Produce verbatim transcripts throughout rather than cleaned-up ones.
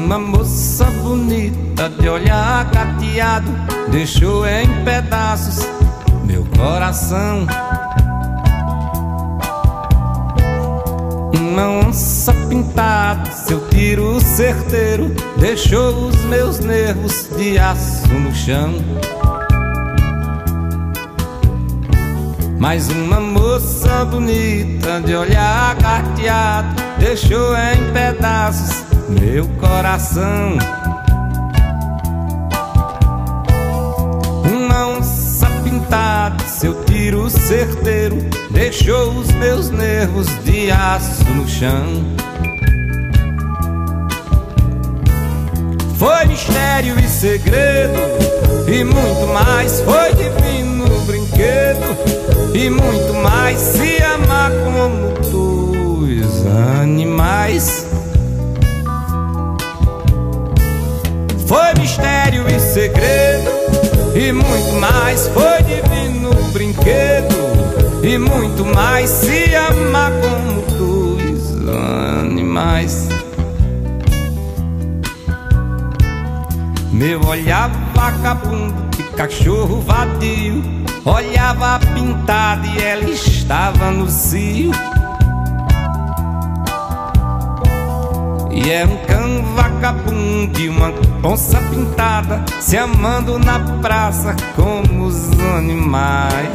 uma moça bonita de olhar cateado deixou em pedaços meu coração. Uma onça pintada, seu tiro certeiro deixou os meus nervos de aço no chão. Mas uma moça bonita de olhar carteado deixou em pedaços meu coração. Uma onça pintada, seu tiro certeiro deixou os meus nervos de aço no chão. Foi mistério e segredo e muito mais, foi divino brinquedo e muito mais, se amar como dois animais. Foi mistério e segredo e muito mais, foi divino brinquedo e muito mais, se amar como dois animais. Meu olhar vagabundo de cachorro vadio olhava pintada e ela estava no cio. E era um cão vagabundo e uma onça pintada se amando na praça como os animais.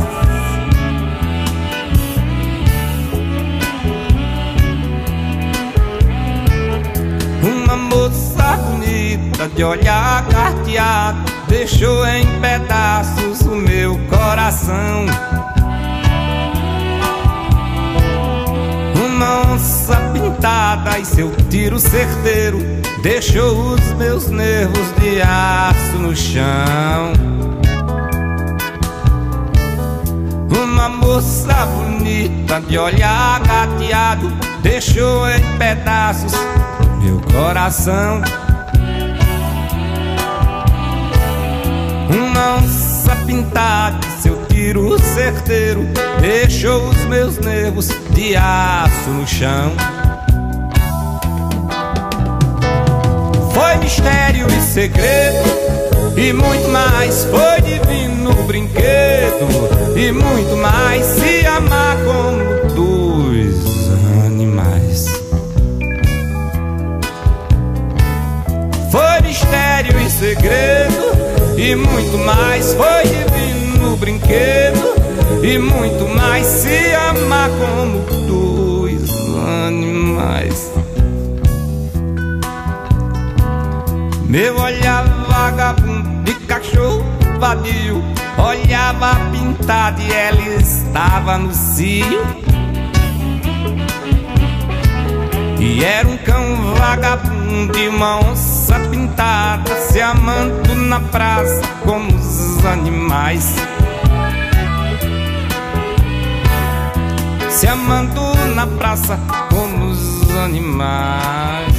Uma moça bonita de olhar carteado deixou em pedaços o meu coração. Uma onça pintada e seu tiro certeiro deixou os meus nervos de aço no chão. Uma moça bonita de olhar gateado deixou em pedaços meu coração. Uma onça pintada e seu tiro certeiro deixou os meus nervos de aço no chão. Foi mistério e segredo e muito mais, foi divino brinquedo e muito mais, se amar como dois animais. Foi mistério e segredo e muito mais, foi divino brinquedo e muito mais, se amar como dois animais. Meu olhar vagabundo de cachorro vadio olhava pintada e ela estava no cio. E era um cão vagabundo e uma onça pintada se amando na praça como os animais. Se amando na praça como os animais.